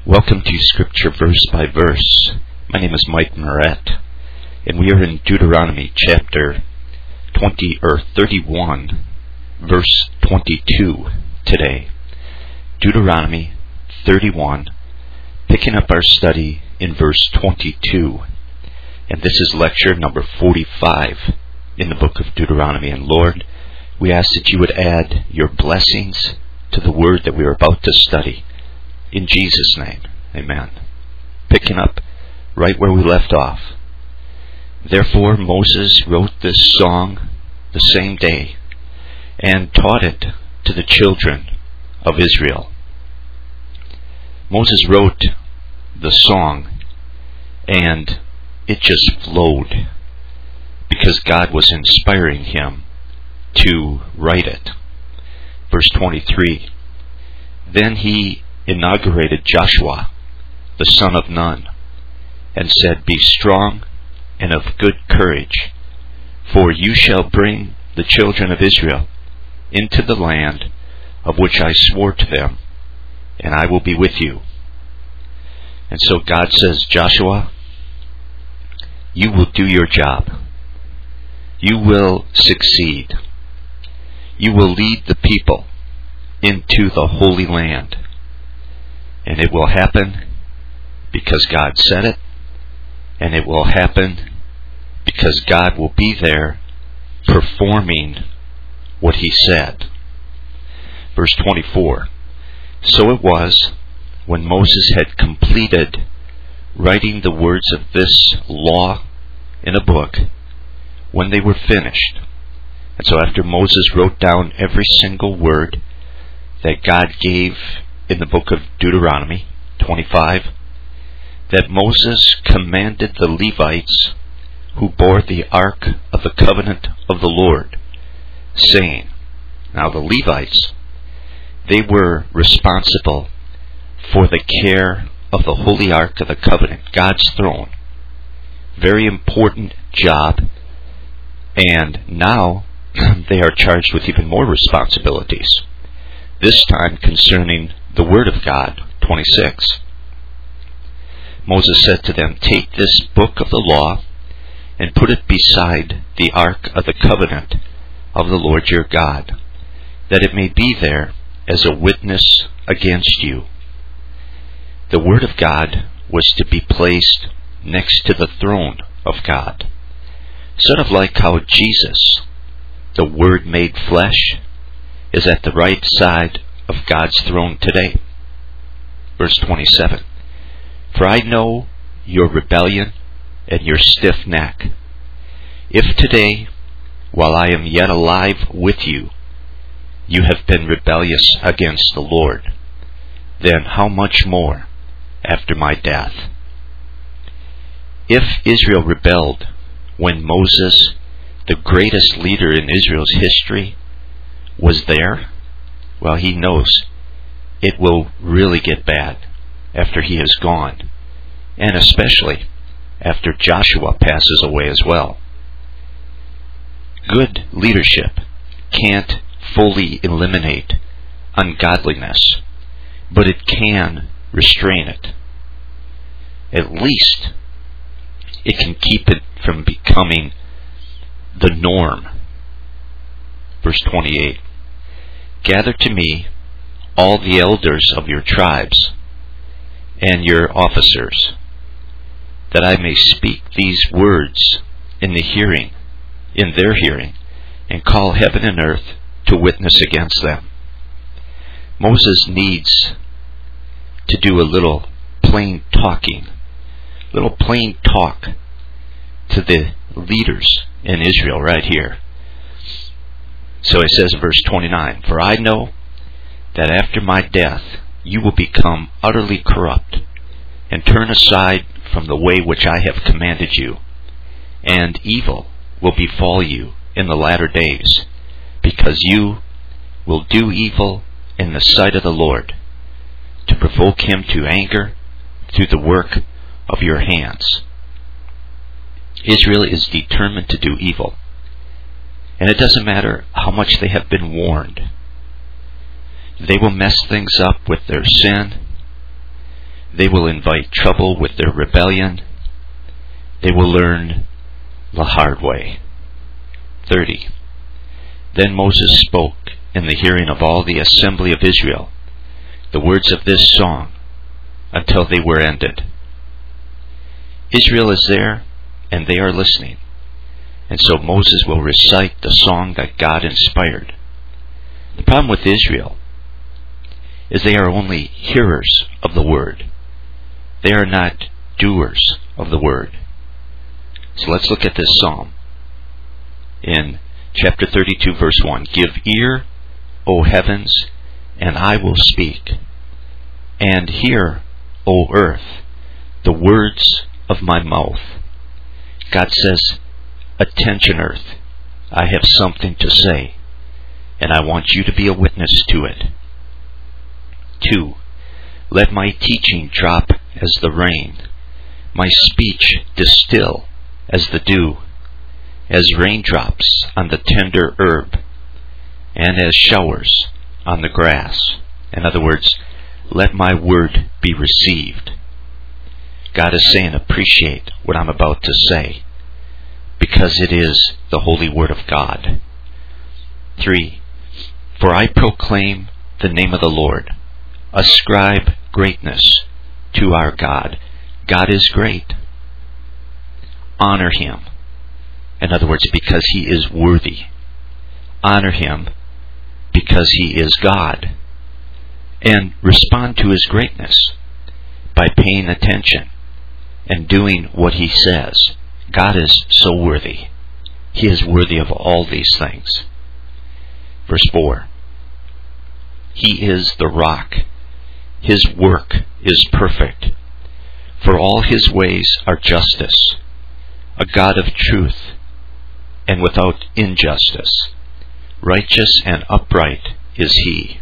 Welcome to Scripture Verse by Verse. My name is Mike Moret, and we are in Deuteronomy chapter 31, verse 22 today. Deuteronomy 31, picking up our study in verse 22. And this is lecture number 45 in the book of Deuteronomy. And Lord, we ask that you would add your blessings to the word that we are about to study. In Jesus' name, amen. Picking up right where we left off. Therefore Moses wrote this song the same day and taught it to the children of Israel. Moses wrote the song and it just flowed because God was inspiring him to write it. Verse 23, Then he inaugurated Joshua, the son of Nun, and said, Be strong and of good courage, for you shall bring the children of Israel into the land of which I swore to them, and I will be with you. And so God says, Joshua, you will do your job. You will succeed. You will lead the people into the Holy Land. And it will happen because God said it, and it will happen because God will be there performing what He said. Verse 24, So it was, when Moses had completed writing the words of this law in a book, when they were finished. And so after Moses wrote down every single word that God gave in the book of Deuteronomy 25, that Moses commanded the Levites who bore the ark of the covenant of the Lord, saying, Now the Levites, they were responsible for the care of the holy ark of the covenant, God's throne. Very important job, and now they are charged with even more responsibilities. This time concerning the Word of God, 26. Moses said to them, Take this book of the law and put it beside the ark of the covenant of the Lord your God, that it may be there as a witness against you. The Word of God was to be placed next to the throne of God, sort of like how Jesus, the Word made flesh, is at the right side of God's throne today. Verse 27, For I know your rebellion and your stiff neck. If today, while I am yet alive with you, you have been rebellious against the Lord, then how much more after my death? If Israel rebelled when Moses, the greatest leader in Israel's history, was there, well, he knows it will really get bad after he is gone, and especially after Joshua passes away as well. Good leadership can't fully eliminate ungodliness, but it can restrain it. At least it can keep it from becoming the norm. Verse 28, Gather to me all the elders of your tribes and your officers, that I may speak these words in their hearing, and call heaven and earth to witness against them. Moses needs to do a little plain talk to the leaders in Israel right here. So it says in verse 29, For I know that after my death you will become utterly corrupt, and turn aside from the way which I have commanded you, and evil will befall you in the latter days, because you will do evil in the sight of the Lord, to provoke Him to anger through the work of your hands. Israel is determined to do evil. And it doesn't matter how much they have been warned. They will mess things up with their sin. They will invite trouble with their rebellion. They will learn the hard way. 30. Then Moses spoke in the hearing of all the assembly of Israel the words of this song until they were ended. Israel is there, and they are listening. And so Moses will recite the song that God inspired. The problem with Israel is they are only hearers of the word. They are not doers of the word. So let's look at this psalm. In chapter 32, verse 1, Give ear, O heavens, and I will speak. And hear, O earth, the words of my mouth. God says, attention, earth. I have something to say, and I want you to be a witness to it. 2. Let my teaching drop as the rain, my speech distill as the dew, as raindrops on the tender herb, and as showers on the grass. In other words, let my word be received. God is saying, appreciate what I'm about to say, because it is the holy word of God. 3. For I proclaim the name of the Lord. Ascribe greatness to our God. God is great. Honor Him. In other words, because He is worthy. Honor Him because He is God. And respond to His greatness by paying attention and doing what He says. God is so worthy. He is worthy of all these things. Verse 4. He is the rock. His work is perfect. For all His ways are justice. A God of truth and without injustice. Righteous and upright is He.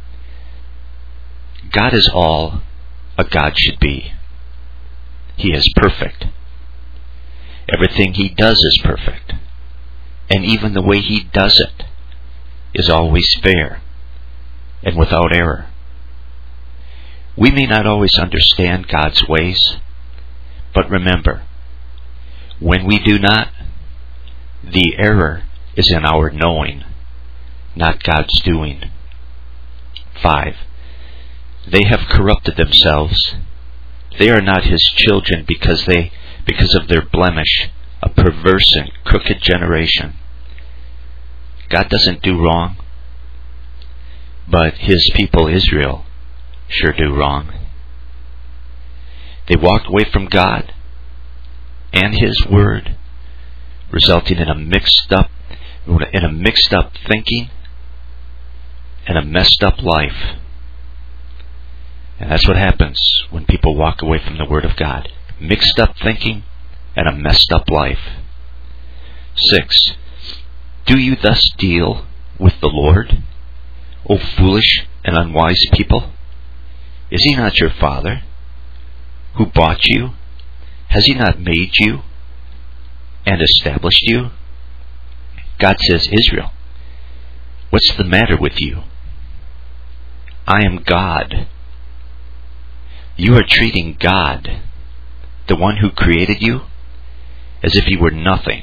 God is all a God should be. He is perfect. Everything He does is perfect. And even the way He does it is always fair and without error. We may not always understand God's ways, but remember, when we do not, the error is in our knowing, not God's doing. 5. They have corrupted themselves. They are not His children because of their blemish, a perverse and crooked generation. God doesn't do wrong, but His people Israel sure do wrong. They walked away from God and His word, resulting in a mixed up thinking and a messed up life. And that's what happens when people walk away from the word of God. Mixed up thinking and a messed up life. 6. Do you thus deal with the Lord, O foolish and unwise people? Is He not your Father, who bought you? Has He not made you and established you? God says, Israel, what's the matter with you? I am God. You are treating God, the one who created you, as if He were nothing.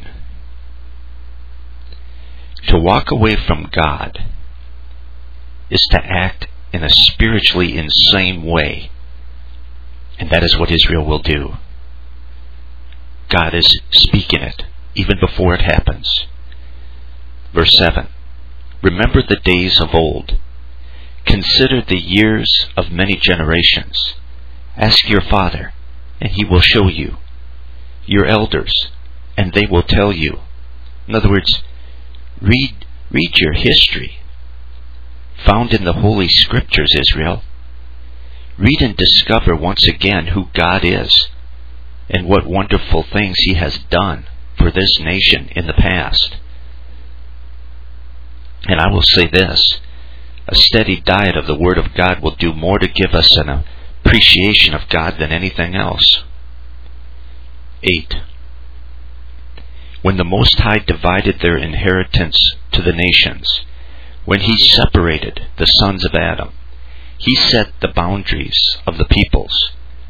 To walk away from God is to act in a spiritually insane way. And that is what Israel will do. God is speaking it even before it happens. Verse 7. Remember the days of old. Consider the years of many generations. Ask your father, and he will show you. Your elders, and they will tell you. In other words, read your history, found in the Holy Scriptures, Israel. Read and discover once again who God is and what wonderful things He has done for this nation in the past. And I will say this, a steady diet of the Word of God will do more to give us an appreciation of God than anything else. 8. When the Most High divided their inheritance to the nations, when He separated the sons of Adam, He set the boundaries of the peoples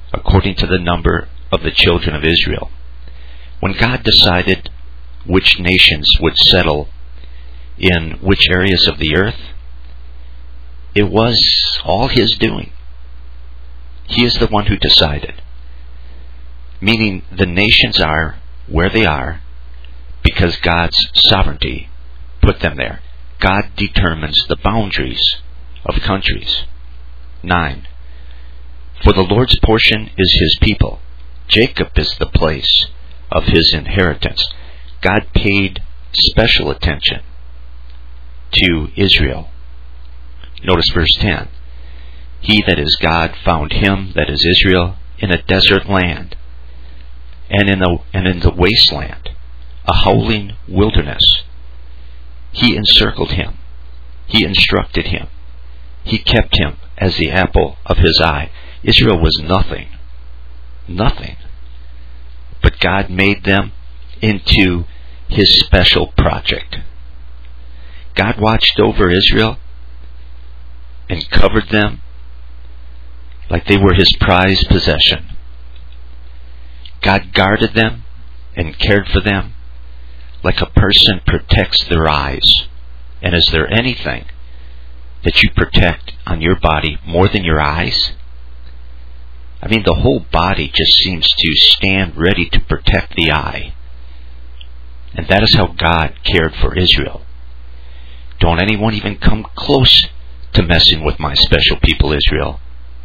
according to the number of the children of Israel. When God decided which nations would settle in which areas of the earth, it was all His doing. He is the one who decided. Meaning the nations are where they are because God's sovereignty put them there. God determines the boundaries of countries. 9. For the Lord's portion is His people. Jacob is the place of His inheritance. God paid special attention to Israel. Notice verse 10. He that is God found him that is Israel in a desert land and in the wasteland, a howling wilderness. He encircled him. He instructed him. He kept him as the apple of His eye. Israel was nothing. Nothing. But God made them into His special project. God watched over Israel and covered them like they were His prized possession. God guarded them and cared for them like a person protects their eyes. And is there anything that you protect on your body more than your eyes? I mean, the whole body just seems to stand ready to protect the eye. And that is how God cared for Israel. Don't anyone even come close to messing with my special people Israel.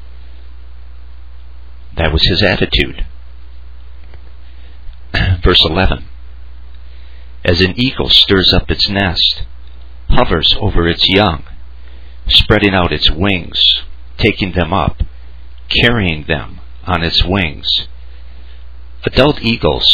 That was His attitude. Verse 11. As an eagle stirs up its nest, hovers over its young, spreading out its wings, taking them up, carrying them on its wings. Adult eagles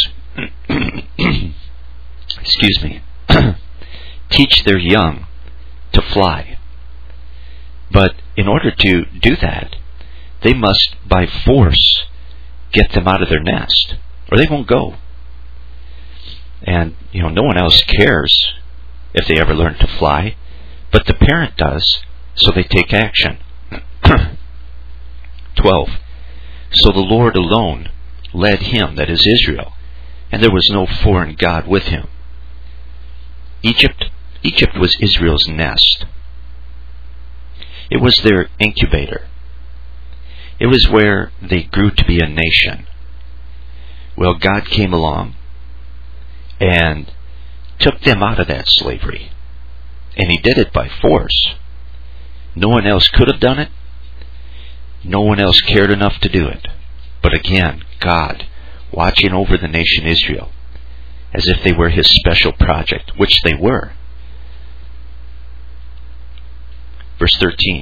teach their young to fly. But in order to do that, they must by force get them out of their nest, or they won't go. And, no one else cares if they ever learn to fly, but the parent does, so they take action. 12. So the Lord alone led him, that is Israel, and there was no foreign god with him. Egypt was Israel's nest. It was their incubator. It was where they grew to be a nation. Well, God came along and took them out of that slavery. And He did it by force. No one else could have done it. No one else cared enough to do it. But again, God watching over the nation Israel as if they were His special project, which they were. Verse 13.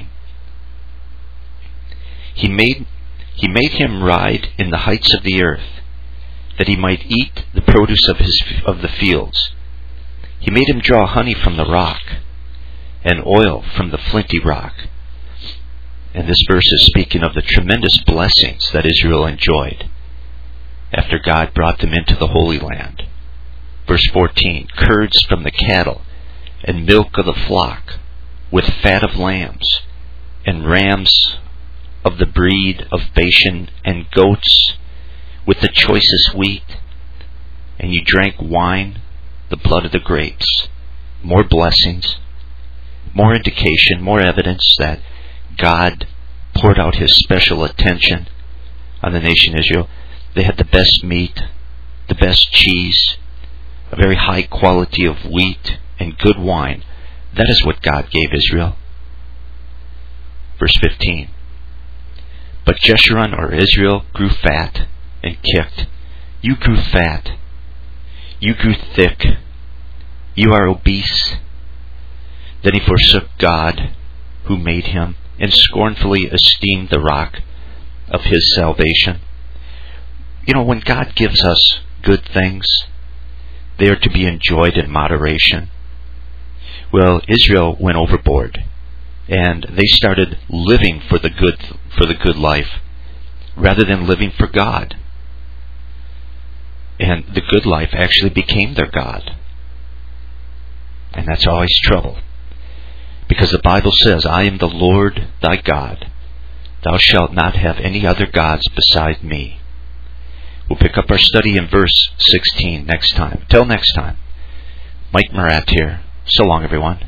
He made him ride in the heights of the earth, that he might eat the produce of the fields. He made him draw honey from the rock, and oil from the flinty rock. And this verse is speaking of the tremendous blessings that Israel enjoyed after God brought them into the Holy Land. Verse 14, curds from the cattle, and milk of the flock, with fat of lambs, and rams of the breed of Bashan, and goats with the choicest wheat. And you drank wine, the blood of the grapes. More blessings, more indication, more evidence that God poured out His special attention on the nation Israel. They had the best meat, the best cheese, a very high quality of wheat, and good wine. That is what God gave Israel. Verse 15. But Jeshurun, or Israel, grew fat and kicked. You grew fat. You grew thick. You are obese. Then he forsook God, who made him, and scornfully esteemed the rock of his salvation. When God gives us good things, they are to be enjoyed in moderation. Well, Israel went overboard, and they started living for the good life, rather than living for God. And the good life actually became their God. And that's always trouble. Because the Bible says, I am the Lord thy God, Thou shalt not have any other gods beside me. We'll pick up our study in verse 16 next time. Till next time, Mike Murat here. So long, everyone.